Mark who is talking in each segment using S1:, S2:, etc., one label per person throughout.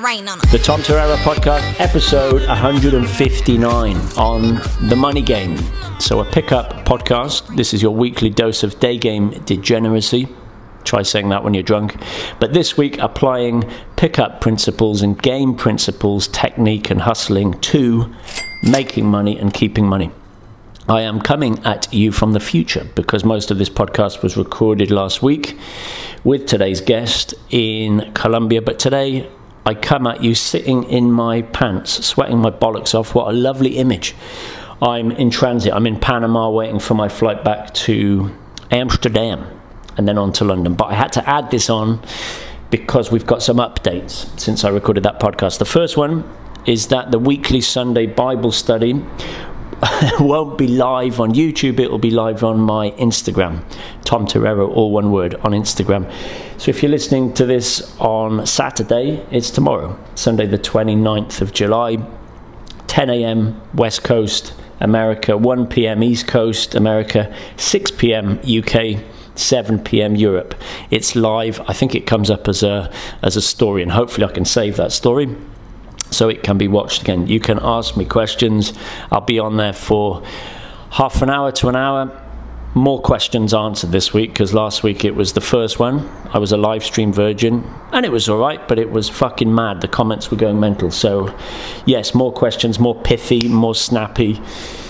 S1: rain on them.
S2: The Tom Torero Podcast, episode 159 on the money game. So a pickup podcast. This is your weekly dose of day game degeneracy. Try saying that when you're drunk. But this week, applying pickup principles and game principles, technique and hustling to making money and keeping money. I am coming at you from the future because most of this podcast was recorded last week with today's guest in Colombia. But today, I come at you sitting in my pants, sweating my bollocks off. What a lovely image. I'm in transit. I'm in Panama waiting for my flight back to Amsterdam and then on to London. But I had to add this on because we've got some updates since I recorded that podcast. The first one is that the weekly Sunday Bible study won't be live on YouTube. It will be live on my Instagram, Tom Torero, all one word, on Instagram. So if you're listening to this on Saturday, it's tomorrow, Sunday the 29th of July, 10 a.m. West Coast, America, 1 p.m. East Coast, America, 6 p.m. UK, 7 p.m. Europe. It's live. I think it comes up as a story, and hopefully I can save that story so it can be watched again. You can ask me questions. I'll be on there for half an hour to an hour. More questions answered this week because last week it was the first one. I was a live stream virgin and it was all right, but it was fucking mad. The comments were going mental. So yes, more questions, more pithy, more snappy.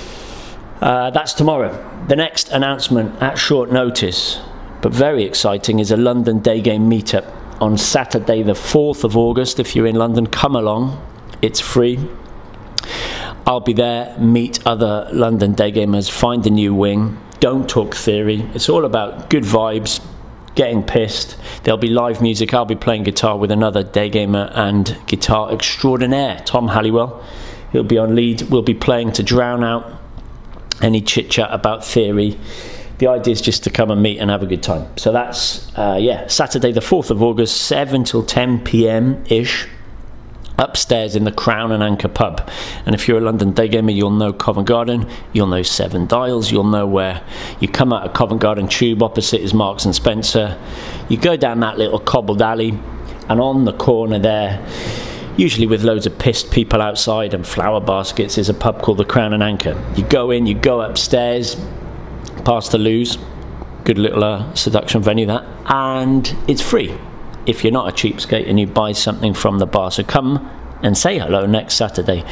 S2: That's tomorrow. The next announcement at short notice, but very exciting, is a London day game meetup on Saturday the 4th of August. If you're in London, come along. It's free. I'll be there, meet other London day gamers, find a new wing, don't talk theory. It's all about good vibes, getting pissed. There'll be live music. I'll be playing guitar with another day gamer and guitar extraordinaire, Tom Halliwell. He'll be on lead. We'll be playing to drown out any chit-chat about theory. The idea is just to come and meet and have a good time. So that's, Saturday the 4th of August, 7 till 10 p.m.-ish, upstairs in the Crown and Anchor pub. And if you're a London day gamer, you'll know Covent Garden, you'll know Seven Dials, you'll know where you come out of Covent Garden Tube, opposite is Marks and Spencer. You go down that little cobbled alley, and on the corner there, usually with loads of pissed people outside and flower baskets, is a pub called the Crown and Anchor. You go in, you go upstairs, past the Loos, good little seduction venue that, and it's free if you're not a cheapskate and you buy something from the bar. So come and say hello next Saturday.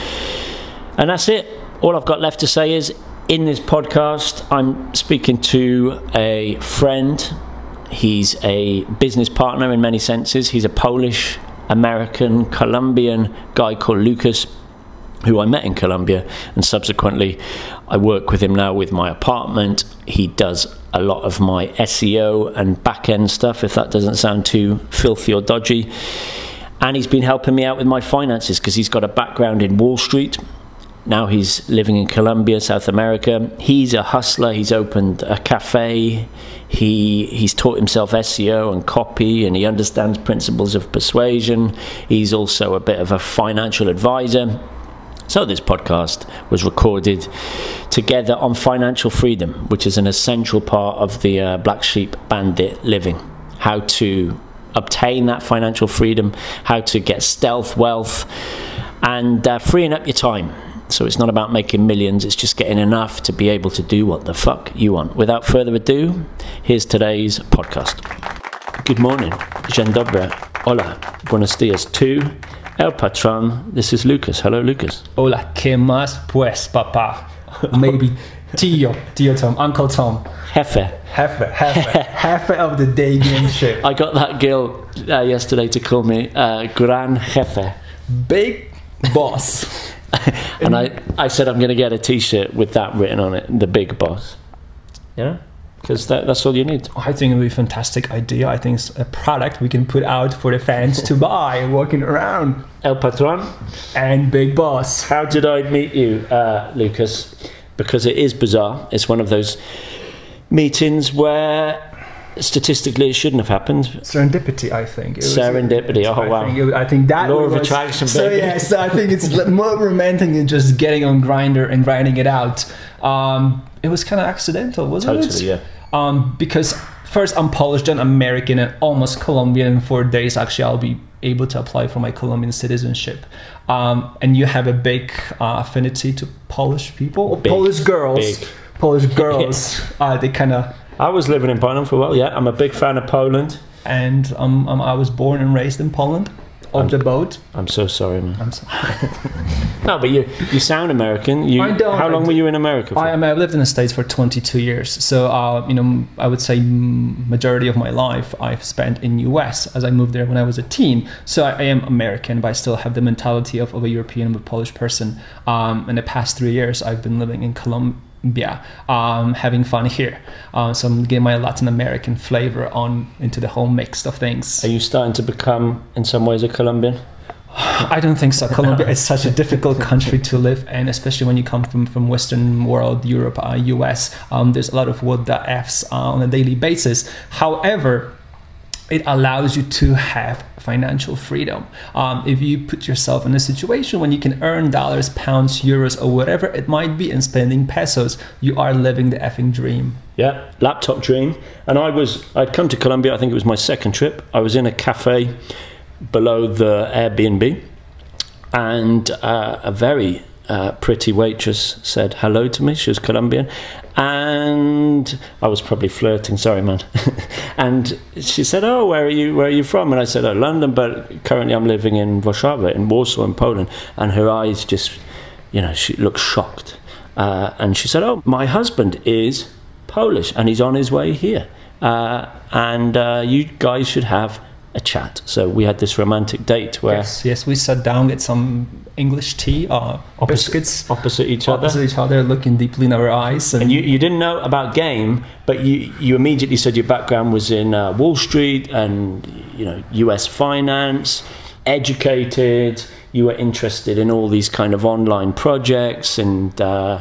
S2: And that's it. All I've got left to say is, in this podcast, I'm speaking to a friend. He's a business partner in many senses. He's a Polish, American, Colombian guy called Lucas, who I met in Colombia, and subsequently I work with him now with my apartment. He does a lot of my SEO and back-end stuff, if that doesn't sound too filthy or dodgy. And he's been helping me out with my finances because he's got a background in Wall Street. Now he's living in Colombia, South America. He's a hustler. He's opened a cafe. He's taught himself SEO and copy, and he understands principles of persuasion. He's also a bit of a financial advisor. So this podcast was recorded together on financial freedom, which is an essential part of the Black Sheep Bandit living. How to obtain that financial freedom, how to get stealth wealth, and freeing up your time. So it's not about making millions, it's just getting enough to be able to do what the fuck you want. Without further ado, here's today's podcast. Good morning, dzień dobry, hola, buenos dias to El Patron. This is Lucas. Hello, Lucas.
S3: Hola, ¿qué más pues, papá? Maybe Tio Tom, Uncle Tom.
S2: Jefe
S3: of the day game ship.
S2: I got that girl yesterday to call me Gran Jefe.
S3: Big boss.
S2: And I said I'm going to get a t-shirt with that written on it, the big boss. Yeah? Because that's all you need.
S3: I think it would be a fantastic idea. I think it's a product we can put out for the fans to buy walking around.
S2: El Patron
S3: and Big Boss.
S2: How did I meet you, Lucas? Because it is bizarre. It's one of those meetings where statistically it shouldn't have happened.
S3: Serendipity, I think.
S2: Serendipity, wow.
S3: I think that
S2: law of attraction, baby.
S3: So yes, I think it's more romantic than just getting on Grindr and writing it out. It was kind of accidental, wasn't it?
S2: Totally, yeah.
S3: Because first I'm Polish, then American, and almost Colombian. In 4 days, actually, I'll be able to apply for my Colombian citizenship. And you have a big affinity to Polish people,
S2: Big,
S3: Polish girls.
S2: big.
S3: Polish girls. They kind of.
S2: I was living in Poland for a while. Yeah, I'm a big fan of Poland.
S3: And I was born and raised in Poland, off the boat.
S2: I'm so sorry, man.
S3: I'm sorry.
S2: No, but you sound American. How long were you in America for?
S3: I've lived in the States for 22 years. So, I would say majority of my life I've spent in US, as I moved there when I was a teen. So I am American, but I still have the mentality of a European, a Polish person. In the past 3 years, I've been living in Colombia, having fun here. So I'm getting my Latin American flavor into the whole mix of things.
S2: Are you starting to become, in some ways, a Colombian?
S3: I don't think so. Colombia is such a difficult country to live in, especially when you come from Western world, Europe, US. There's a lot of what the F's on a daily basis. However, it allows you to have financial freedom. If you put yourself in a situation when you can earn dollars, pounds, euros, or whatever it might be, and spending pesos, you are living the effing dream.
S2: Yeah, laptop dream. And I'd come to Colombia, I think it was my second trip. I was in a cafe below the Airbnb, and a very pretty waitress said hello to me. She was Colombian, and I was probably flirting, sorry man. And she said, oh, where are you from? And I said, oh, London, but currently I'm living in Warszawa, in Warsaw, in Poland. And her eyes just, she looked shocked. And she said, oh, my husband is Polish and he's on his way here, and you guys should have a chat. So we had this romantic date where
S3: yes, we sat down, get some English tea, biscuits
S2: opposite each other,
S3: looking deeply in our eyes.
S2: And you didn't know about game, but you immediately said your background was in Wall Street and US finance, educated. You were interested in all these kind of online projects, and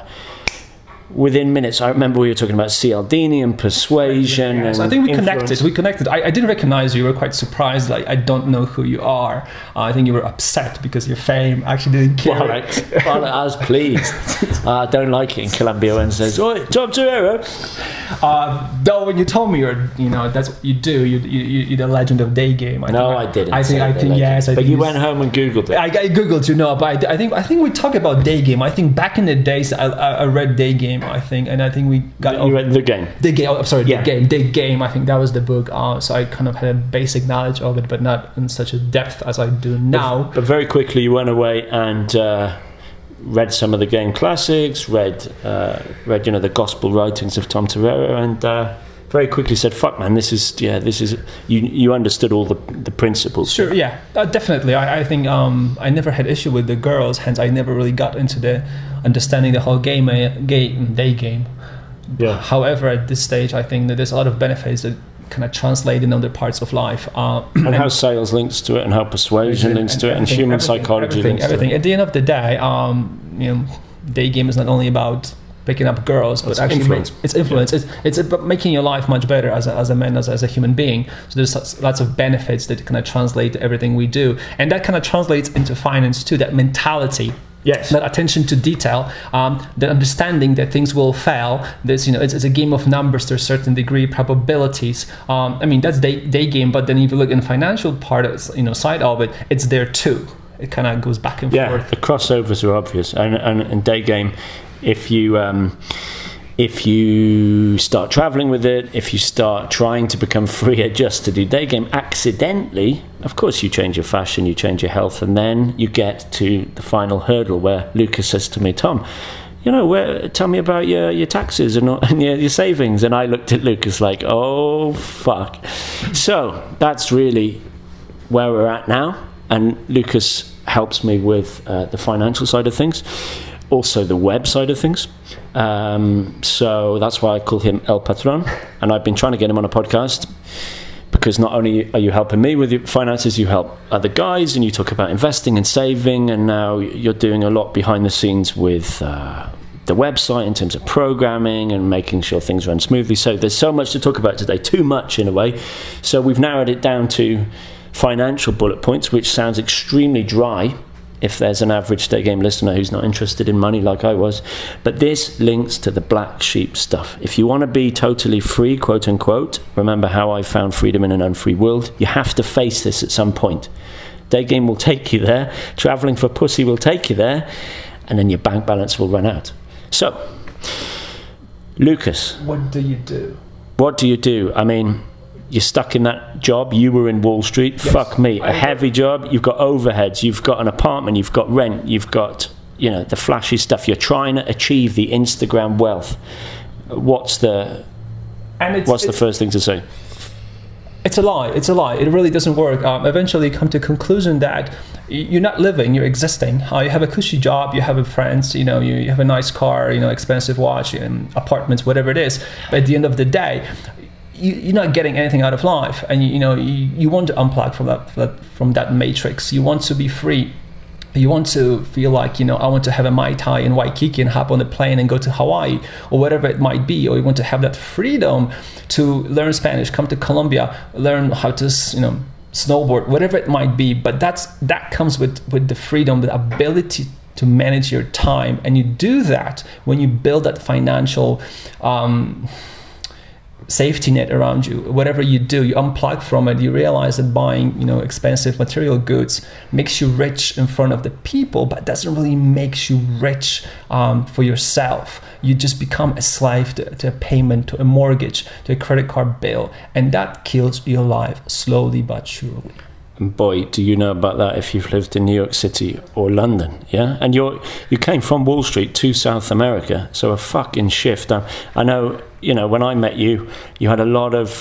S2: within minutes, I remember we were talking about Cialdini and persuasion.
S3: Yes,
S2: and
S3: I think we
S2: influence.
S3: connected. I didn't recognize you. You were quite surprised. Like, I don't know who you are. I think you were upset because your fame actually didn't care.
S2: Well, I was pleased. I don't like it in Colombia when it says, "Oi, Tom Torero."
S3: Though when you told me that's what you do. You're the legend of day game.
S2: I didn't.
S3: I think yes.
S2: But you went home and Googled it.
S3: I googled, but I think we talk about day game. I think back in the days, I read day game. I think we got.
S2: You read the game.
S3: The game. Oh, sorry, yeah. The game. I think that was the book. So I kind of had a basic knowledge of it, but not in such a depth as I do now.
S2: But very quickly, you went away and read some of the game classics. Read the gospel writings of Tom Torero, and very quickly said, "Fuck, man, this is." You understood all the principles.
S3: Sure, yeah, definitely. I think I never had issue with the girls, hence I never really got into the understanding the whole day game.
S2: Yeah.
S3: However, at this stage, I think that there's a lot of benefits that kind of translate in other parts of life.
S2: And how sales links to it, and how persuasion links to it, and human psychology links to it.
S3: At the end of the day, day game is not only about picking up girls, but actually it's influence. Yeah. It's about making your life much better as a man, as a human being. So there's lots of benefits that kind of translate to everything we do, and that kind of translates into finance too. That mentality.
S2: Yes.
S3: That attention to detail, the understanding that things will fail. There's, it's a game of numbers to a certain degree, probabilities. That's day game, but then if you look in the financial part of side of it, it's there too. It kind of goes back and forth.
S2: Yeah, the crossovers are obvious, and day game. If you start traveling with it, if you start trying to become freer just to do day game accidentally, of course you change your fashion, you change your health, and then you get to the final hurdle where Lucas says to me, Tom, tell me about your taxes and your savings. And I looked at Lucas like, oh, fuck. So that's really where we're at now. And Lucas helps me with the financial side of things, also the web side of things. So that's why I call him El Patron. And I've been trying to get him on a podcast because not only are you helping me with your finances, you help other guys and you talk about investing and saving. And now you're doing a lot behind the scenes with the website in terms of programming and making sure things run smoothly. So there's so much to talk about today, too much in a way. So we've narrowed it down to financial bullet points, which sounds extremely dry. if there's an average Day Game listener who's not interested in money like I was. But this links to the black sheep stuff. If you want to be totally free, quote unquote, remember how I found freedom in an unfree world, you have to face this at some point. Day Game will take you there, traveling for pussy will take you there, and then your bank balance will run out. So, Lucas.
S3: What do you do?
S2: What do you do? I mean, you're stuck in that job. You were in Wall Street. Yes. Fuck me. A heavy job. You've got overheads. You've got an apartment. You've got rent. You've got, you know, the flashy stuff. You're trying to achieve the Instagram wealth. What's the first thing to say?
S3: It's a lie. It's a lie. It really doesn't work. Eventually, you come to a conclusion that you're not living. You're existing. You have a cushy job. You have friends. You know, you have a nice car. You know, expensive watch, apartments, whatever it is. But at the end of the day, you're not getting anything out of life, and you want to unplug from that matrix. You want to be free. You want to feel like, I want to have a Mai Tai in Waikiki and hop on a plane and go to Hawaii or whatever it might be, or you want to have that freedom to learn Spanish, come to Colombia, learn how to snowboard, whatever it might be. But that comes with the freedom, the ability to manage your time, and you do that when you build that financial safety net around you. Whatever you do, you unplug from it. You realize that buying, expensive material goods makes you rich in front of the people, but doesn't really make you rich for yourself. You just become a slave to a payment, to a mortgage, to a credit card bill, and that kills your life slowly but surely.
S2: And boy, do you know about that if you've lived in New York City or London, yeah? And you came from Wall Street to South America, so a fucking shift. I know, when I met you, you had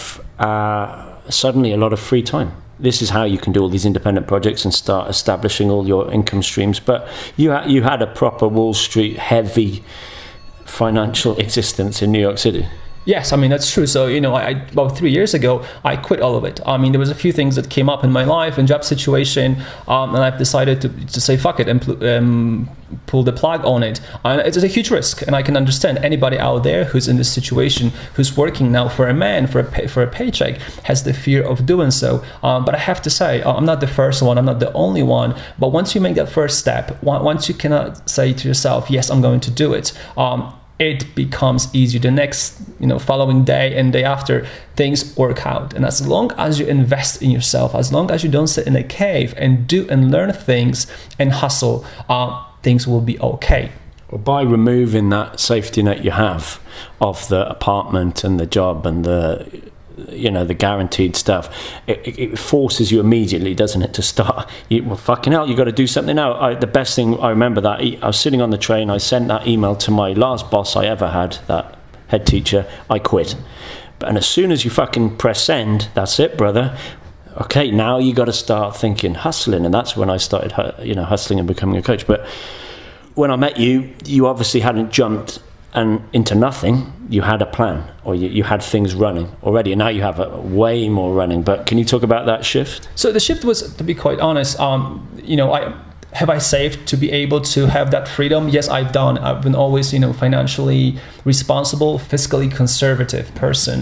S2: suddenly a lot of free time. This is how you can do all these independent projects and start establishing all your income streams. But you had a proper Wall Street heavy financial existence in New York City.
S3: Yes, I mean, that's true. So, about 3 years ago, I quit all of it. I mean, there was a few things that came up in my life and job situation, and I've decided to say fuck it and pull the plug on it. And it's a huge risk, and I can understand anybody out there who's in this situation, who's working now for a man, for a paycheck, has the fear of doing so. But I have to say, I'm not the first one, I'm not the only one, but once you make that first step, once you cannot say to yourself, yes, I'm going to do it, it becomes easier. The next, following day and day after, things work out. And as long as you invest in yourself, as long as you don't sit in a cave and do and learn things and hustle, things will be okay.
S2: Well, by removing that safety net you have of the apartment and the job and the guaranteed stuff, it forces you immediately, doesn't it, to start. Fucking hell, you got to do something now. The best thing, I remember that I was sitting on the train, I sent that email to my last boss I ever had, that head teacher. I quit. And as soon as you fucking press send, that's it, brother. Okay, now you got to start thinking, hustling. And that's when I started hustling and becoming a coach. But when I met you, you obviously hadn't jumped and into nothing. You had a plan, or you had things running already, and now you have way more running. But can you talk about that shift?
S3: So the shift was, to be quite honest, I saved to be able to have that freedom? Yes, I've done. I've been always, financially responsible, fiscally conservative person.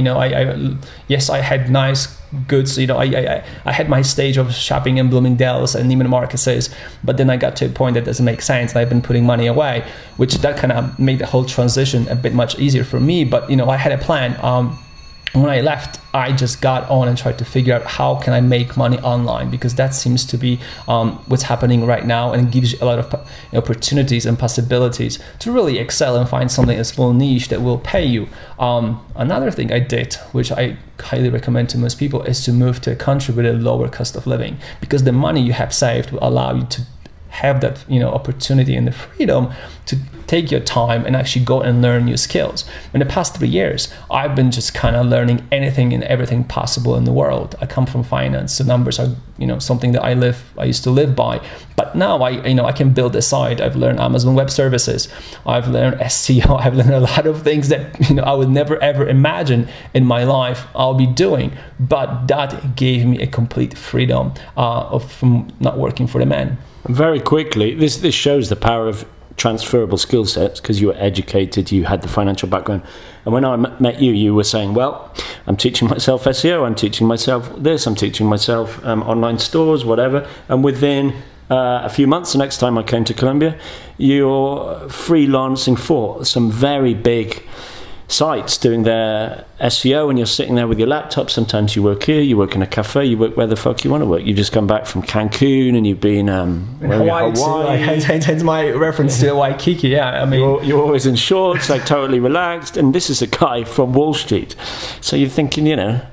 S3: Yes, I had nice goods. I had my stage of shopping in Bloomingdale's and Neiman Marcus's, but then I got to a point that doesn't make sense, and I've been putting money away, which that kind of made the whole transition a bit much easier for me. But I had a plan. When I left, I just got on and tried to figure out how can I make money online, because that seems to be what's happening right now, and it gives you a lot of opportunities and possibilities to really excel and find something, a small niche that will pay you. Another thing I did, which I highly recommend to most people, is to move to a country with a lower cost of living, because the money you have saved will allow you to have that opportunity and the freedom to take your time and actually go and learn new skills. In the past 3 years, I've been just kind of learning anything and everything possible in the world. I come from finance, so numbers are something that I used to live by. But now I can build a site. I've learned Amazon Web Services. I've learned SEO. I've learned a lot of things that I would never ever imagine in my life I'll be doing. But that gave me a complete freedom from not working for the man.
S2: Very quickly, this shows the power of transferable skill sets, because you were educated, you had the financial background. And when I met you, you were saying, well, I'm teaching myself SEO, I'm teaching myself this, I'm teaching myself online stores, whatever. And within a few months, the next time I came to Colombia, you're freelancing for some very big sites doing their SEO, and you're sitting there with your laptop. Sometimes you work here, you work in a cafe, you work where the fuck you want to work. You've just come back from Cancun and you've been
S3: Hawaii. Hence my reference to Waikiki. Yeah, I mean,
S2: you're always in shorts, like totally relaxed, and this is a guy from Wall Street. So you're thinking,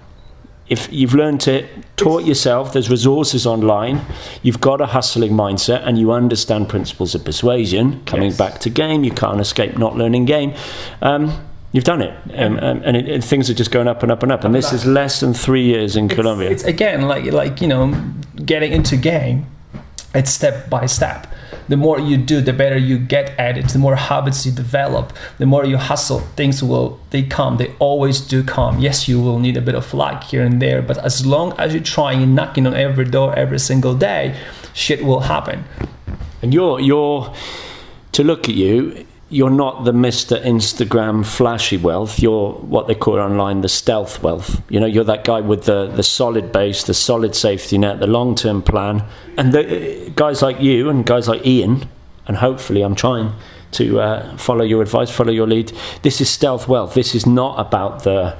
S2: if you've learned it, taught yourself, there's resources online, you've got a hustling mindset, and you understand principles of persuasion, coming back to game, you can't escape not learning game. You've done it, and things are just going up and up and up. And this is less than 3 years in Colombia.
S3: It's again like getting into game. It's step by step. The more you do, the better you get at it. The more habits you develop, the more you hustle, they come. They always do come. Yes, you will need a bit of luck here and there, but as long as you're trying, knocking on every door every single day, shit will happen.
S2: And you're to look at you. You're not the Mr. Instagram flashy wealth. You're what they call online the stealth wealth. You're that guy with the solid base, the solid safety net, the long-term plan. And the guys like you and guys like Ian, and hopefully I'm trying to follow your advice, follow your lead. This is stealth wealth. This is not about the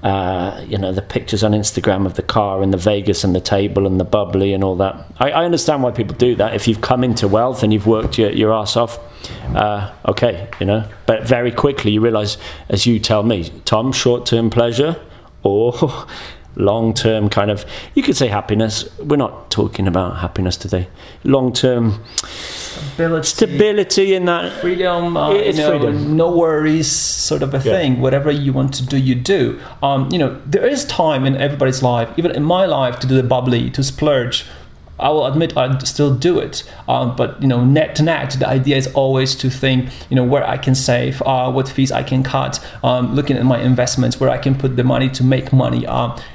S2: pictures on Instagram of the car and the Vegas and the table and the bubbly and all that. I understand why people do that. If you've come into wealth and you've worked your ass off, okay, but very quickly you realize, as you tell me, Tom, short-term pleasure or long-term kind of, you could say happiness. We're not talking about happiness today. Long-term stability in that
S3: freedom,
S2: freedom,
S3: no worries, sort of a thing. Whatever you want to do, you do. There is time in everybody's life, even in my life, to do the bubbly, to splurge. I will admit I still do it, but net to net, the idea is always to think, where I can save, what fees I can cut, looking at my investments, where I can put the money to make money.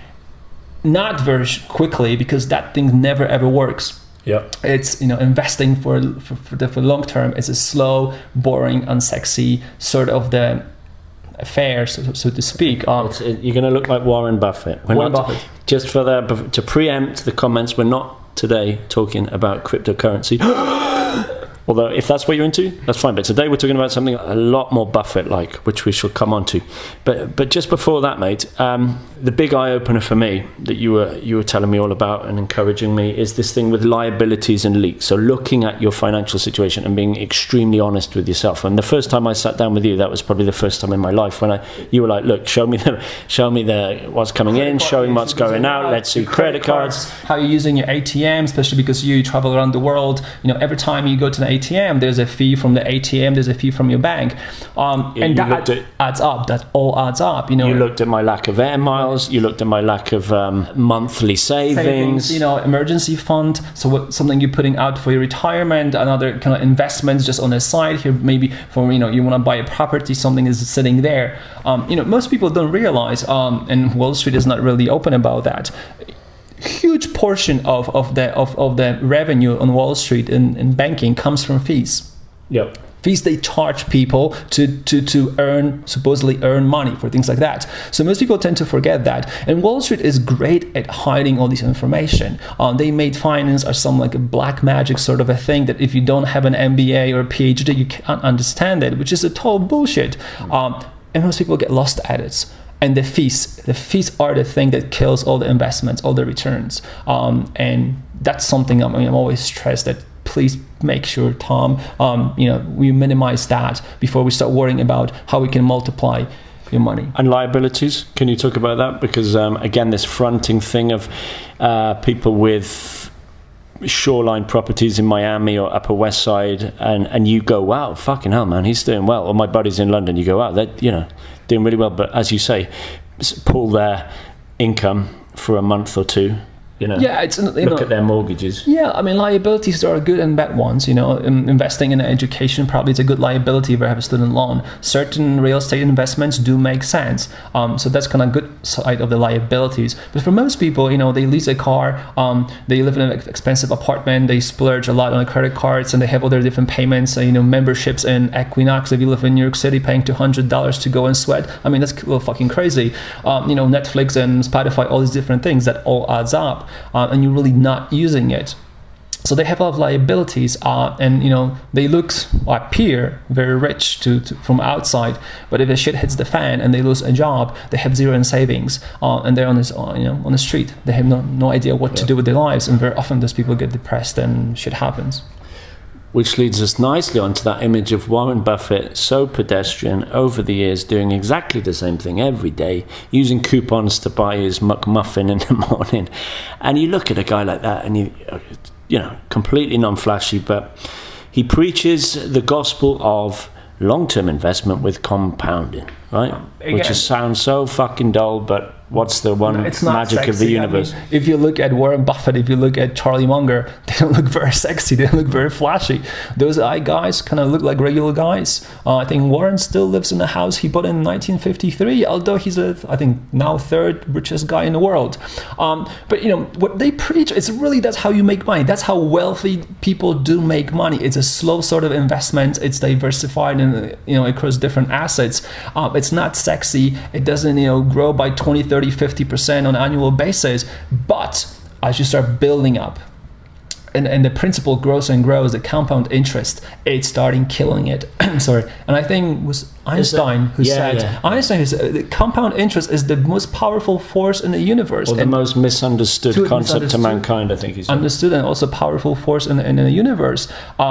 S3: Not very quickly, because that thing never ever works.
S2: Yeah,
S3: it's investing for the long term is a slow, boring, unsexy sort of the affair, so to speak.
S2: You're going to look like Warren Buffett. Buffett. Just to preempt the comments, we're not today talking about cryptocurrency. Although if that's what you're into, that's fine. But today we're talking about something a lot more Buffett-like, which we shall come on to. But just before that, mate, the big eye-opener for me that you were telling me all about and encouraging me is this thing with liabilities and leaks. So looking at your financial situation and being extremely honest with yourself. And the first time I sat down with you, that was probably the first time in my life when you were like, look, show me the what's coming in, showing what's going out. Let's see credit cards.
S3: How you're using your ATM, especially because you travel around the world. Every time you go to the ATM, there's a fee from the ATM, there's a fee from your bank, and that adds up. That all adds up.
S2: You looked at my lack of air miles. You looked at my lack of monthly savings.
S3: Emergency fund. So something you're putting out for your retirement, another kind of investments just on the side here. Maybe for you want to buy a property, something is sitting there. Most people don't realize, and Wall Street is not really open about that. Huge portion of the revenue on Wall Street in banking comes from fees.
S2: Yep.
S3: Fees they charge people to supposedly earn money for things like that. So most people tend to forget that. And Wall Street is great at hiding all this information. They made finance as some like a black magic sort of a thing that if you don't have an MBA or a PhD, you can't understand it, which is a total bullshit. And most people get lost at it. And the fees are the thing that kills all the investments, all the returns. And that's something I'm always stressed that please make sure, Tom, we minimize that before we start worrying about how we can multiply your money.
S2: And liabilities, can you talk about that? Because again, this fronting thing of people with shoreline properties in Miami or Upper West Side, and you go, wow, fucking hell, man, he's doing well. Or my buddies in London, you go, wow, they're doing really well. But as you say, pull their income for a month or two. Look at their mortgages.
S3: Yeah, I mean, liabilities are good and bad ones. Investing in education probably is a good liability if you have a student loan. Certain real estate investments do make sense. So that's kind of good side of the liabilities. But for most people, they lease a car, they live in an expensive apartment, they splurge a lot on credit cards, and they have all their different payments. Memberships in Equinox. If you live in New York City, paying $200 to go and sweat. I mean, that's a little fucking crazy. Netflix and Spotify, all these different things that all adds up. And you're really not using it. So they have a lot of liabilities, and they appear very rich from outside, but if the shit hits the fan and they lose a job, they have zero in savings, and they're on the street. They have no idea what to do with their lives, and very often those people get depressed and shit happens.
S2: Which leads us nicely onto that image of Warren Buffett, so pedestrian, over the years, doing exactly the same thing every day, using coupons to buy his McMuffin in the morning. And you look at a guy like that and completely non-flashy, but he preaches the gospel of long-term investment with compounding, right?
S3: Again,
S2: which sounds so fucking dull, but what's the one magic
S3: sexy.
S2: of the universe?
S3: I mean, if you look at Warren Buffett, if you look at Charlie Munger, they don't look very sexy. They don't look very flashy. Those guys kind of look like regular guys. I think Warren still lives in a house he bought in 1953, although he's I think now third richest guy in the world. But what they preach, that's how you make money. That's how wealthy people do make money. It's a slow sort of investment. It's diversified and across different assets. It's not sexy. It doesn't grow by 20, 30, 50% on an annual basis, but as you start building up and the principal grows and grows, the compound interest, it's starting killing it. Sorry. And I think it was Einstein who said the compound interest is the most powerful force in the universe.
S2: Or the most misunderstood concept to mankind, I think he's
S3: understood, and also powerful force in the universe.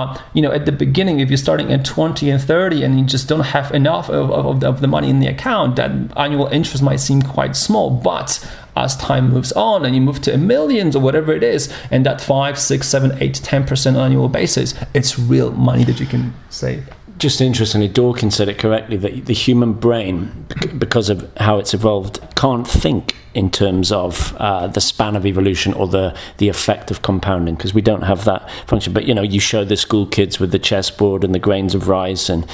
S3: At the beginning, if you're starting at 20 and 30 and you just don't have enough of the money in the account, that annual interest might seem quite small. But as time moves on and you move to millions or whatever it is, and that 5, 6, 7, 8, 10% annual basis, it's real money that you can save.
S2: Just interestingly, Dawkins said it correctly, that the human brain, because of how it's evolved, can't think in terms of the span of evolution or the effect of compounding, because we don't have that function. But you show the school kids with the chessboard and the grains of rice, and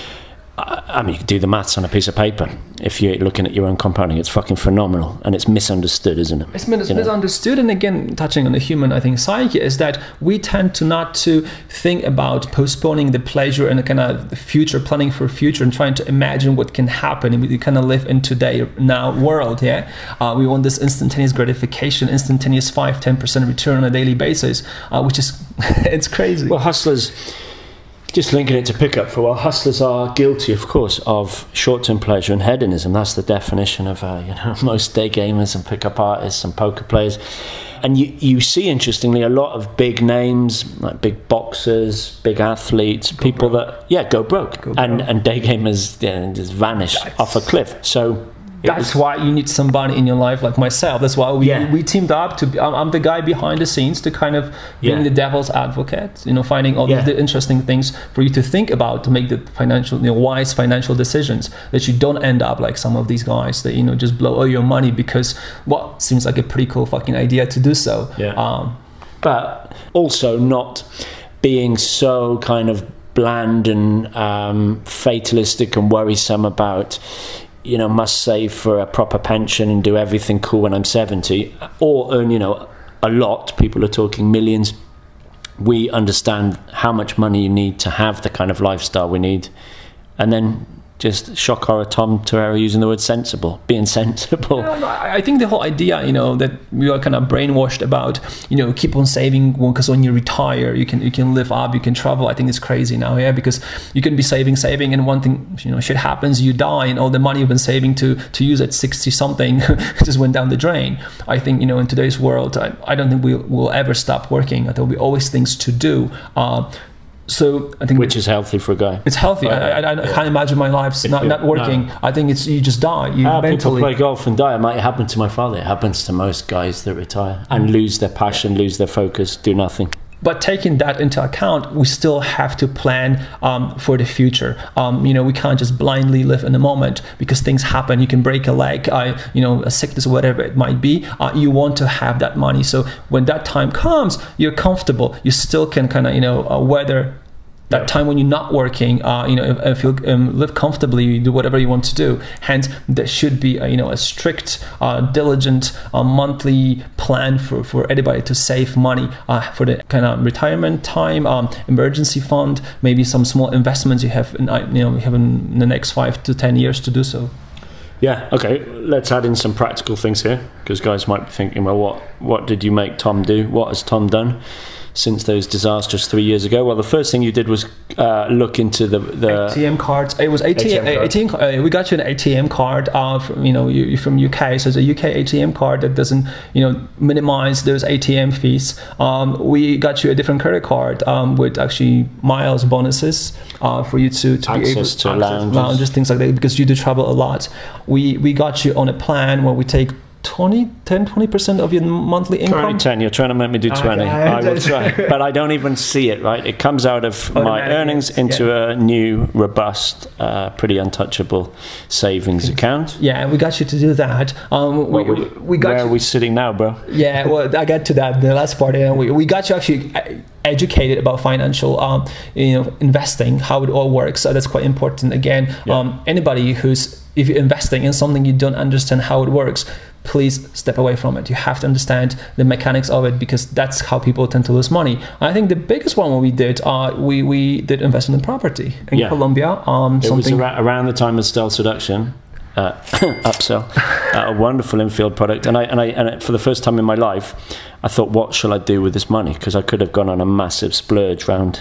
S2: you can do the maths on a piece of paper. If you're looking at your own compounding, it's fucking phenomenal, and it's misunderstood, isn't it?
S3: It's misunderstood, and again, touching on the human, I think, psyche, is that we tend not to think about postponing the pleasure and the kind of the future, planning for future, and trying to imagine what can happen. And we kind of live in today, now world, yeah? We want this instantaneous gratification, instantaneous 5, 10% return on a daily basis, which is, it's crazy.
S2: Well, hustlers... Just linking it to pickup for a while, hustlers are guilty, of course, of short-term pleasure and hedonism. That's the definition of most day gamers and pickup artists and poker players. And you see, interestingly, a lot of big names, like big boxers, big athletes, people that go broke. And day gamers just vanish off a cliff. So
S3: that's why you need somebody in your life like myself. That's why we teamed up. I'm the guy behind the scenes to kind of being the devil's advocate, finding all these interesting things for you to think about to make the financial, wise financial decisions, that you don't end up like some of these guys that, just blow all your money because seems like a pretty cool fucking idea to do so.
S2: Yeah. But also not being so kind of bland and fatalistic and worrisome about, must save for a proper pension and do everything cool when I'm 70, or earn, a lot. People are talking millions. We understand how much money you need to have the kind of lifestyle we need. And then just shock horror Tom Torero using the word being sensible.
S3: I think the whole idea, that we are kind of brainwashed about, keep on saving because when you retire, you can live up, you can travel. I think it's crazy now, because you can be saving, and one thing, shit happens, you die, and all the money you've been saving to use at 60 something just went down the drain. I think, in today's world, I don't think we'll ever stop working. There'll be always things to do. So I think,
S2: which is healthy for a guy.
S3: It's healthy. Right. I can't imagine my life not working. No. I think it's you just die. Mentally.
S2: People play golf and die. It might happen to my father. It happens to most guys that retire and lose their passion, lose their focus, do nothing.
S3: But taking that into account, we still have to plan for the future. We can't just blindly live in the moment because things happen. You can break a leg, a sickness, whatever it might be. You want to have that money. So when that time comes, you're comfortable. You still can kind of, weather that time when you're not working, if you live comfortably, you do whatever you want to do. Hence, there should be a strict, diligent monthly plan for anybody to save money for the kind of retirement time, emergency fund, maybe some small investments you have in the next 5 to 10 years to do so.
S2: Yeah, okay, let's add in some practical things here, because guys might be thinking, well, what did you make Tom do? What has Tom done? since those disastrous 3 years ago? Well, the first thing you did was look into the
S3: ATM cards. It was ATM. We got you an ATM card from you from UK, so it's a UK ATM card that doesn't minimize those ATM fees. We got you a different credit card with actually miles bonuses for you to be able
S2: to
S3: lounges, things like that, because you do travel a lot. We got you on a plan where we take 20% of your monthly income.
S2: Try 10. You're trying to make me do 20. I will try, but I don't even see it. Right, it comes out of my earnings into a new, robust, pretty untouchable savings account.
S3: Yeah, we got you to do that.
S2: Where are we sitting now, bro?
S3: Yeah, well, I get to that the last part. We got you actually educated about financial, investing, how it all works. So that's quite important. Again, anybody if you're investing in something you don't understand how it works, please step away from it. You have to understand the mechanics of it, because that's how people tend to lose money. I think the biggest one we did, we did investment in property in Colombia.
S2: It was around the time of Stealth Seduction. Upsell, a wonderful infield product, and for the first time in my life, I thought, what shall I do with this money? Because I could have gone on a massive splurge round.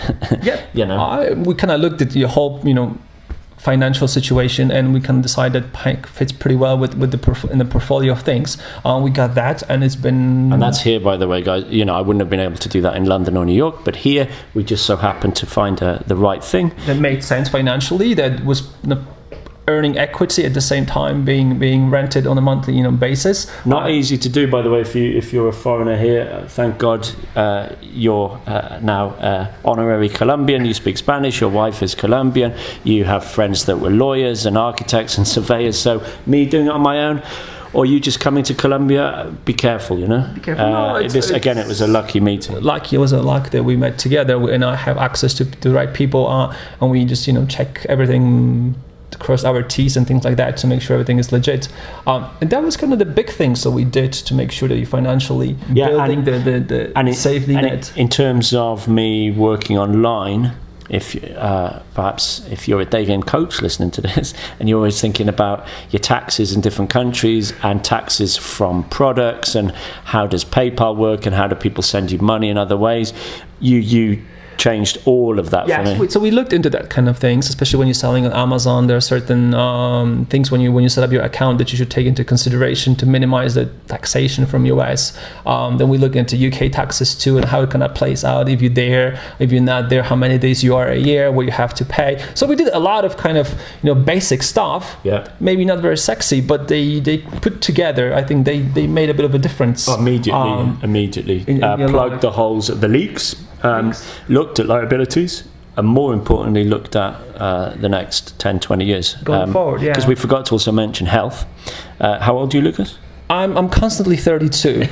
S3: We kind of looked at your whole, financial situation, and we can decide that Pike fits pretty well with in the portfolio of things. We got that, and it's been...
S2: And that's here, by the way, guys. I wouldn't have been able to do that in London or New York, but here we just so happened to find the right thing
S3: that made sense financially, that was earning equity at the same time being rented on a monthly basis.
S2: Not easy to do, by the way, if you're a foreigner here. Thank God you're now honorary Colombian. You speak Spanish. Your wife is Colombian. You have friends that were lawyers and architects and surveyors. So me doing it on my own, or you just coming to Colombia, be careful, Be careful. It was a lucky meeting.
S3: It was a luck that we met together, and I have access to the right people, and we just check everything, cross our T's and things like that to make sure everything is legit. And that was kind of the big things that we did to make sure that you financially building the safety net.
S2: In terms of me working online, if perhaps if you're a day game coach listening to this and you're always thinking about your taxes in different countries and taxes from products and how does PayPal work and how do people send you money in other ways, you changed all of that for me.
S3: So we looked into that kind of things, especially when you're selling on Amazon. There are certain things when you set up your account that you should take into consideration to minimize the taxation from US. Then we look into UK taxes too, and how it kind of plays out if you're there, if you're not there, how many days you are a year, what you have to pay. So we did a lot of kind of basic stuff.
S2: Yeah.
S3: Maybe not very sexy, but they put together. I think they made a bit of a difference.
S2: Immediately. Plugged the holes at the leaks. Looked at liabilities, and more importantly looked at the next 10-20 years
S3: going forward,
S2: because we forgot to also mention health. How old are you, Lucas?
S3: I'm constantly 32.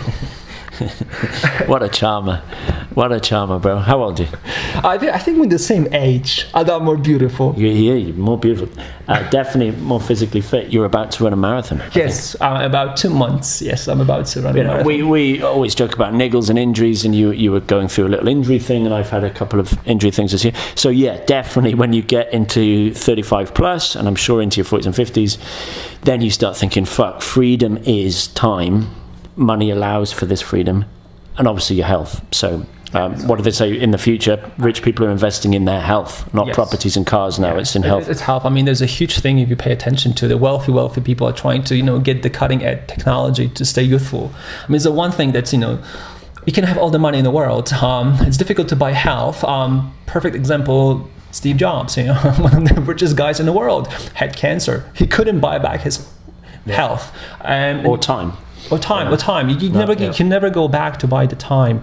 S2: What a charmer, bro. How old are you?
S3: I think we're the same age. I thought more beautiful.
S2: You're more beautiful. Definitely more physically fit. You're about to run a marathon.
S3: Yes, about 2 months. Yes, I'm about to run a marathon.
S2: We always joke about niggles and injuries, and you were going through a little injury thing, and I've had a couple of injury things this year. So yeah, definitely when you get into 35 plus, and I'm sure into your 40s and 50s, then you start thinking, fuck, freedom is time. Money allows for this freedom, and obviously your health. So what do they say in the future? Rich people are investing in their health, not properties and cars now. It's in health.
S3: It's health. I mean, there's a huge thing if you pay attention to. The wealthy people are trying to get the cutting edge technology to stay youthful. I mean, it's the one thing that's you can have all the money in the world. It's difficult to buy health. Perfect example. Steve Jobs, one of the richest guys in the world, had cancer. He couldn't buy back his health
S2: or time.
S3: You can never go back to buy the time.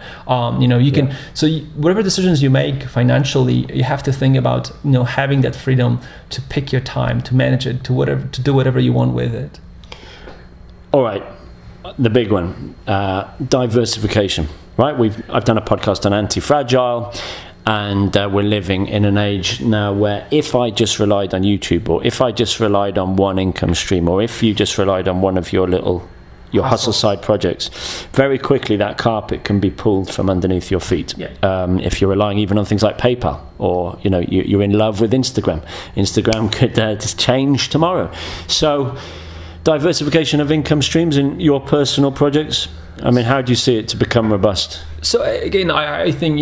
S3: Whatever decisions you make financially, you have to think about having that freedom to pick your time, to manage it, to do whatever you want with it.
S2: All right, the big one, diversification. Right, I've done a podcast on anti-fragile. And we're living in an age now where if I just relied on YouTube, or if I just relied on one income stream, or if you just relied on one of your hustle side projects, very quickly that carpet can be pulled from underneath your feet. If you're relying even on things like PayPal, or you're in love with Instagram could just change tomorrow. So diversification of income streams in your personal projects, I mean, how do you see it to become robust?
S3: So again, I think,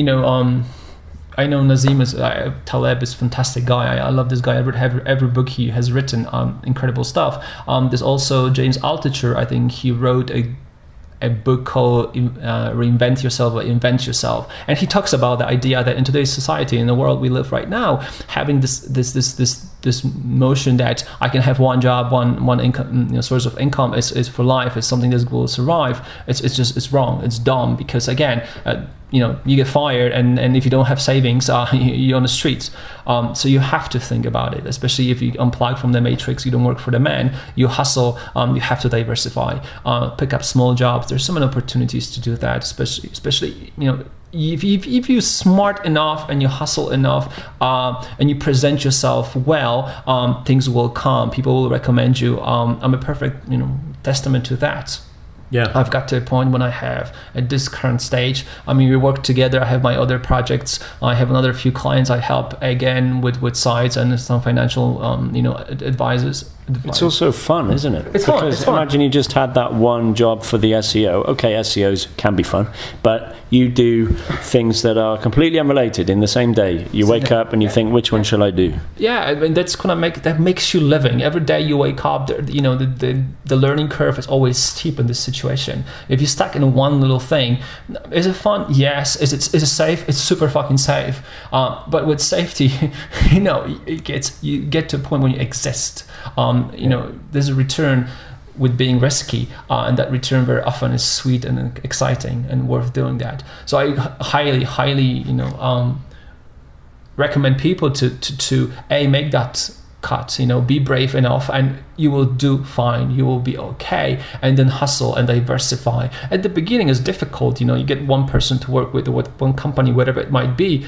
S3: I know Nassim Taleb is a fantastic guy. I love this guy. I read every book he has written. Incredible stuff. There's also James Altucher. I think he wrote a book called Reinvent Yourself or Invent Yourself, and he talks about the idea that in today's society, in the world we live right now, having this notion that I can have one job, one income, source of income is for life, is something that will survive. It's wrong. It's dumb, because again, you get fired, and if you don't have savings, you're on the streets. So you have to think about it, especially if you unplug from the matrix, you don't work for the man, you hustle, you have to diversify, pick up small jobs. There's so many opportunities to do that, especially if you're smart enough and you hustle enough, and you present yourself well, things will come. People will recommend you. I'm a perfect testament to that.
S2: Yeah,
S3: I've got to a point when I have, at this current stage, we work together. I have my other projects. I have another few clients I help, again, with sites and some financial, advisors.
S2: It's also fun, isn't it?
S3: It's fun.
S2: Imagine you just had that one job for the SEO. Okay, SEOs can be fun, but you do things that are completely unrelated in the same day. You wake up and you think, which one shall I do?
S3: Yeah, that makes you living. Every day you wake up, the learning curve is always steep in this situation. If you're stuck in one little thing, is it fun? Yes. Is it safe? It's super fucking safe. But with safety, you get to a point when you exist. There's a return with being risky, and that return very often is sweet and exciting and worth doing that. So I highly recommend people to make that cut, be brave enough, and you will do fine, you will be okay. And then hustle and diversify. At the beginning it's difficult, you get one person to work with, or with one company, whatever it might be,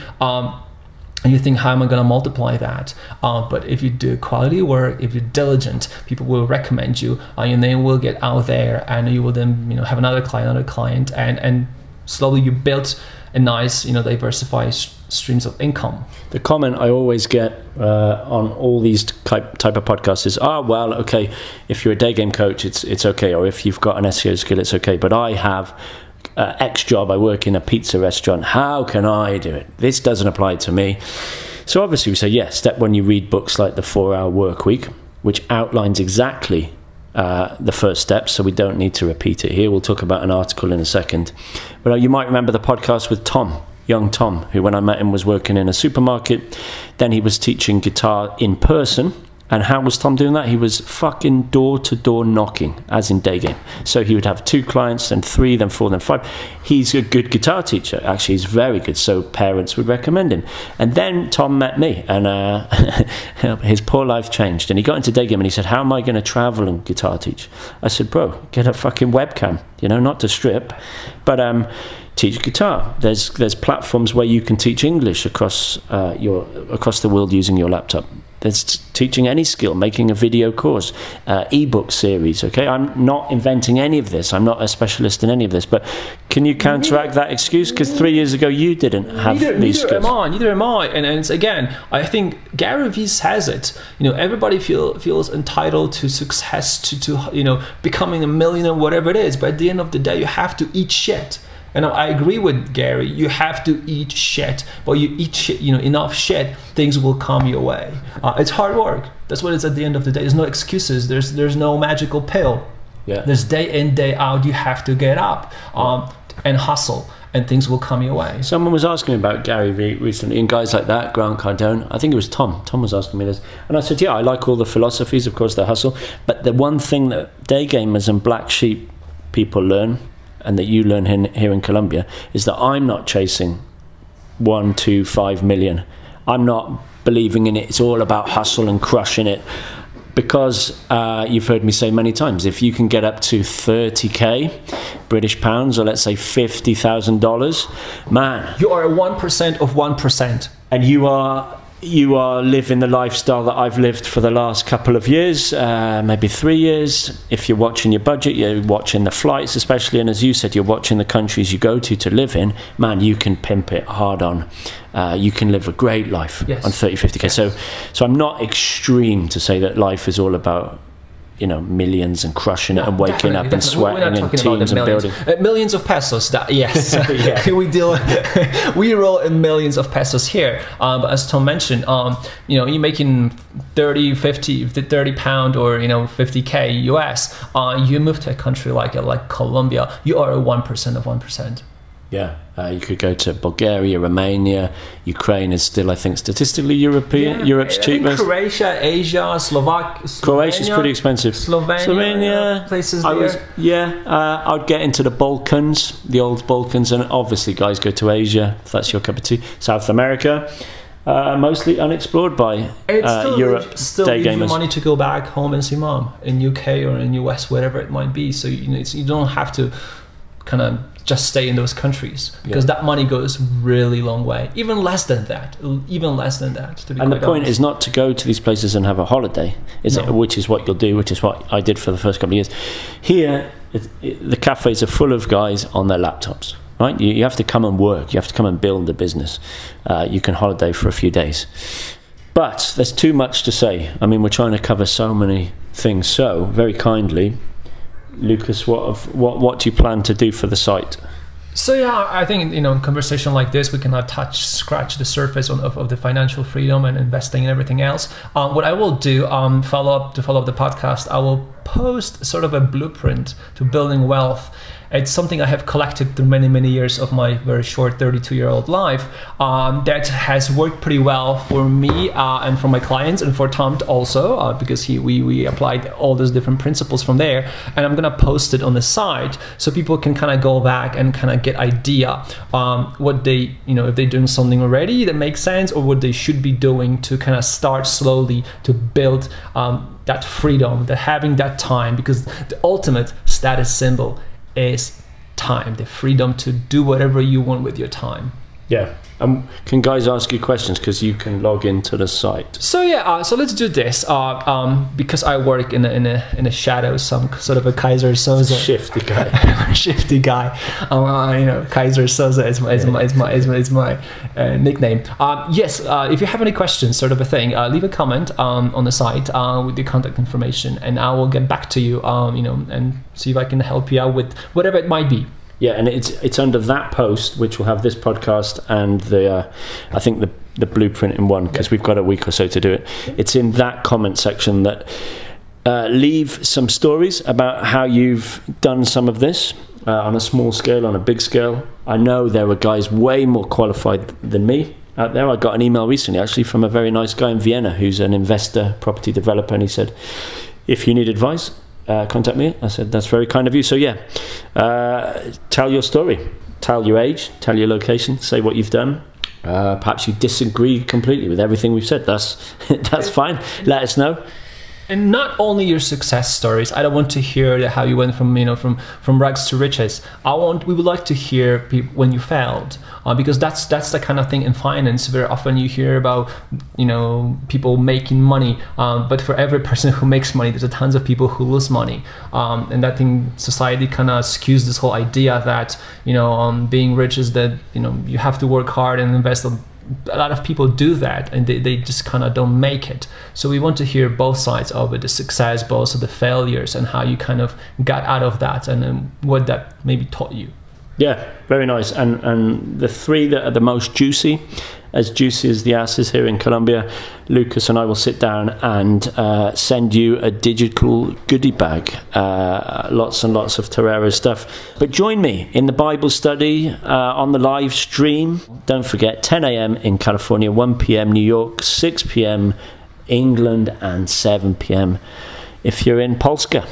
S3: and you think, how am I going to multiply that? But if you do quality work, if you're diligent, people will recommend you, and your name will get out there, and you will then have another client, and slowly you build a nice diversified streams of income.
S2: The comment I always get on all these type of podcasts is, well, okay, if you're a day game coach, it's okay, or if you've got an SEO skill, it's okay, but I have X job, I work in a pizza restaurant, how can I do it? This doesn't apply to me. So obviously we say, yes, step one, you read books like The 4-Hour Workweek, which outlines exactly the first steps, so we don't need to repeat it here. We'll talk about an article in a second. But you might remember the podcast with young Tom, who when I met him was working in a supermarket. Then he was teaching guitar in person. And how was Tom doing that? He was fucking door-to-door knocking, as in day game. So he would have 2 clients, then 3, then 4, then 5. He's a good guitar teacher. Actually, he's very good, so parents would recommend him. And then Tom met me, and his poor life changed. And he got into day game, and he said, how am I going to travel and guitar teach? I said, bro, get a fucking webcam, not to strip, but teach guitar. There's platforms where you can teach English across the world using your laptop. There's teaching any skill, making a video course, ebook series. Okay, I'm not inventing any of this. I'm not a specialist in any of this. But can you counteract that excuse? Because 3 years ago you didn't have these skills.
S3: Neither am I. And it's, again, I think Gary Vee says it. Everybody feels entitled to success, to becoming a millionaire, whatever it is. But at the end of the day, you have to eat shit. And I agree with Gary. You have to eat shit. But you eat shit, enough shit, things will come your way. It's hard work. That's what it's at the end of the day. There's no excuses. There's no magical pill.
S2: Yeah.
S3: There's day in, day out. You have to get up and hustle, and things will come your way.
S2: Someone was asking me about Gary Vee recently, and guys like that, Grant Cardone. I think it was Tom. Tom was asking me this. And I said, yeah, I like all the philosophies, of course, the hustle. But the one thing that day gamers and black sheep people learn, and that you learn here in Colombia, is that I'm not chasing 1, 2, 5 million. I'm not believing in it. It's all about hustle and crushing it. Because you've heard me say many times, if you can get up to 30k British pounds, or let's say $50,000, man,
S3: you are 1% of 1%,
S2: and you are living the lifestyle that I've lived for the last couple of years, maybe 3 years. If you're watching your budget, you're watching the flights especially, and as you said, you're watching the countries you go to live in, man, you can pimp it hard on. You can live a great life on 30, 50k. Yes. So I'm not extreme to say that life is all about millions and crushing it and waking up and sweating and teams and building.
S3: Millions of pesos, yes. We roll in millions of pesos here. But as Tom mentioned, you're making 30 pound or 50k US. You move to a country like Colombia, you are 1% of 1%.
S2: Yeah, you could go to Bulgaria, Romania, Ukraine is still, I think, statistically Europe's cheapest.
S3: Croatia, Asia, Slovakia.
S2: Croatia's pretty expensive.
S3: Slovenia, places there.
S2: I'd get into the Balkans, the old Balkans, and obviously guys go to Asia, if that's your cup of tea. South America, mostly unexplored by Europe.
S3: Still
S2: day gamers.
S3: Money to go back home and see mom in UK or in US, whatever it might be. So you don't have to kind of just stay in those countries, because that money goes really long way, even less than that, to be
S2: and the point is not to go to these places and have a holiday, which is what you'll do, which is what I did for the first couple of years. Here the cafes are full of guys on their laptops, right? You have to come and work, you have to come and build a business. You can holiday for a few days, but there's too much to say. I mean, we're trying to cover so many things. So very kindly, Lucas, what do you plan to do for the site?
S3: So I think in a conversation like this, we cannot scratch the surface of the financial freedom and investing and everything else. What I will do, follow up the podcast, I will post sort of a blueprint to building wealth. It's something I have collected through many, many years of my very short 32-year-old life that has worked pretty well for me and for my clients, and for Tom also, because we applied all those different principles from there. And I'm going to post it on the site so people can kind of go back and kind of get idea what they, if they're doing something already that makes sense, or what they should be doing to kind of start slowly to build that freedom, having that time, because the ultimate status symbol is time, the freedom to do whatever you want with your time.
S2: Yeah. Can guys ask you questions, because you can log into the site? So
S3: so let's do this. Because I work in a shadow, some sort of a Kaiser Soze.
S2: Shifty guy.
S3: Shifty guy. Kaiser Soze is my nickname. Yes. If you have any questions, sort of a thing, leave a comment on the site with your contact information, and I will get back to you. And see if I can help you out with whatever it might be.
S2: Yeah, and it's under that post, which will have this podcast and I think the blueprint in one, because we've got a week or so to do it. It's in that comment section that leave some stories about how you've done some of this on a small scale, on a big scale. I know there were guys way more qualified than me out there. I got an email recently, actually, from a very nice guy in Vienna who's an investor, property developer, and he said, if you need advice, contact me. I said, that's very kind of you. So tell your story, tell your age, tell your location, say what you've done. Perhaps you disagree completely with everything we've said. That's fine. Let us know.
S3: And not only your success stories. I don't want to hear how you went from rags to riches. We would like to hear when you failed, because that's the kind of thing in finance. Very often you hear about people making money, but for every person who makes money, there's a tons of people who lose money, and I think society kind of skews this whole idea that being rich is that you have to work hard and invest. A lot of people do that, and they just kind of don't make it. So we want to hear both sides of it, the success, but also the failures, and how you kind of got out of that, and what that maybe taught you.
S2: Yeah, very nice. And the three that are the most juicy as the asses here in Colombia, Lucas and I will sit down and send you a digital goodie bag, lots and lots of Torero stuff. But join me in the Bible study on the live stream. Don't forget, 10 a.m. in California, 1 p.m. New York, 6 p.m. England, and 7 p.m. if you're in Polska.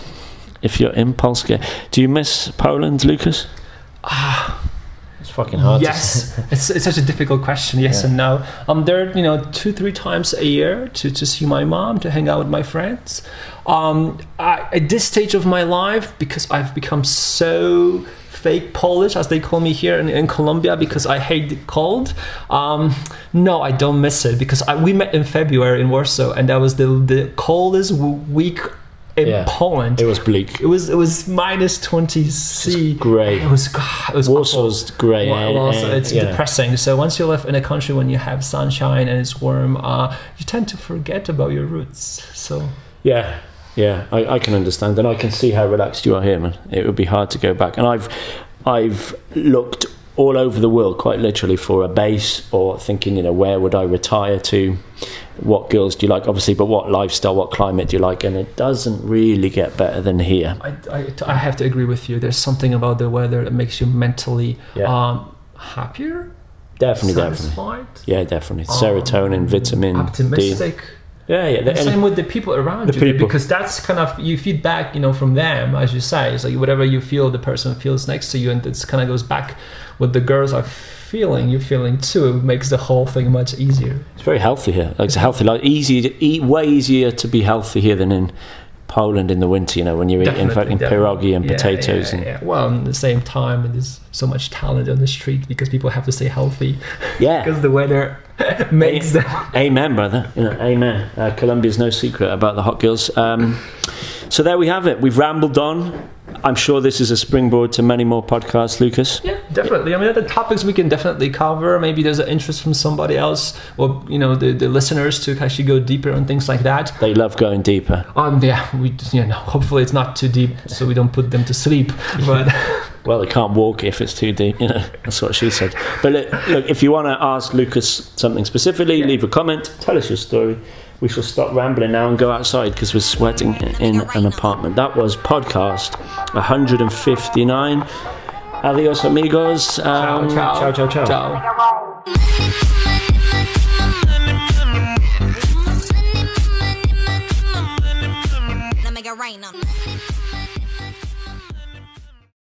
S2: Do you miss Poland, Lucas? It's fucking hard.
S3: Yes, it's such a difficult question. Yes and no. There 2-3 times a year to see my mom, to hang out with my friends. At this stage of my life, because I've become so fake Polish, as they call me here in Colombia, because I hate the cold. No, I don't miss it, because we met in February in Warsaw, and that was the coldest week in Poland.
S2: It was bleak.
S3: It was minus 20 C.
S2: It was grey.
S3: It was
S2: Warsaw's grey.
S3: It's depressing. So once you live in a country when you have sunshine and it's warm, you tend to forget about your roots. So
S2: Yeah, I can understand, and I can see how relaxed you are here, man. It would be hard to go back. And I've looked all over the world, quite literally, for a base, or thinking, where would I retire to? What girls do you like? Obviously, but what lifestyle, what climate do you like? And it doesn't really get better than here.
S3: I have to agree with you. There's something about the weather that makes you mentally happier.
S2: Definitely. Yeah, definitely. Serotonin, vitamin
S3: optimistic.
S2: D. Yeah.
S3: Same with the people around you, because that's kind of, you feedback, from them, as you say. It's like whatever you feel, the person feels next to you, and it kind of goes back. What the girls are feeling, you're feeling too. It makes the whole thing much easier.
S2: It's very healthy here. Like, it's a healthy life. Easy to eat. Way easier to be healthy here than in Poland in the winter. When you're eating pierogi and potatoes.
S3: Yeah. Well, at the same time, there's so much talent on the street because people have to stay healthy.
S2: Yeah.
S3: Because the weather makes them.
S2: Amen, brother. Amen. Colombia's no secret about the hot girls. So there we have it. We've rambled on. I'm sure this is a springboard to many more podcasts, Lucas.
S3: Yeah, definitely. I mean, the topics we can definitely cover. Maybe there's an interest from somebody else, or the listeners, to actually go deeper on things like that.
S2: They love going deeper.
S3: Hopefully it's not too deep, so we don't put them to sleep. But
S2: well, they can't walk if it's too deep. That's what she said. But look, if you want to ask Lucas something specifically, leave a comment. Tell us your story. We shall stop rambling now and go outside because we're sweating in an apartment. That was podcast 159. Adios, amigos.
S3: Ciao.